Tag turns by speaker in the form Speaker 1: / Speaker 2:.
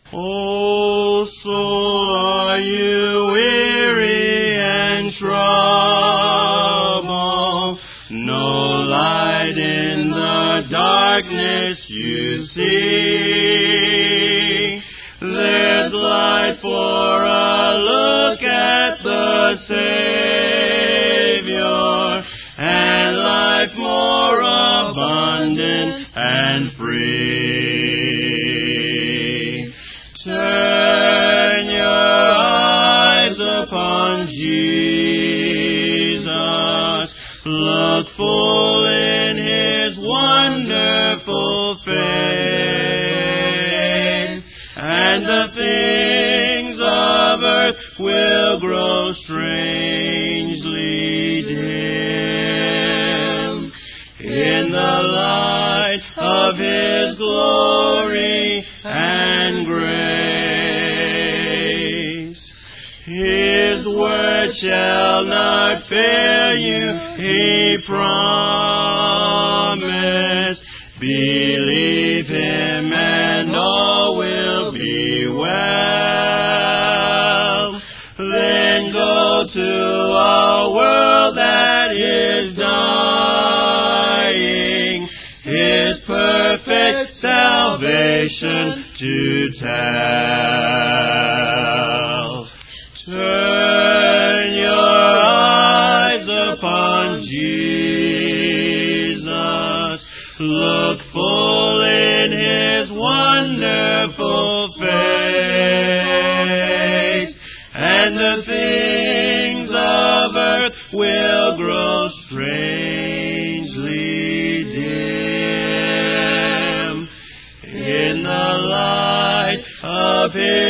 Speaker 1: O soul, are you weary and troubled? No light in the darkness you see. There's light for a look at the Savior, and life more abundant and free. Turn your eyes upon Jesus. Look full in His wonderful face, and the things of earth will grow strangely dim in the light of His glory and grace. His word shall not fail you, He promised. Believe Him and all will be well. Then go to a world that is dying, His perfect salvation to tell. Turn your eyes upon Jesus. Look full in His wonderful face, and the things of earth will grow strangely dim in the light of His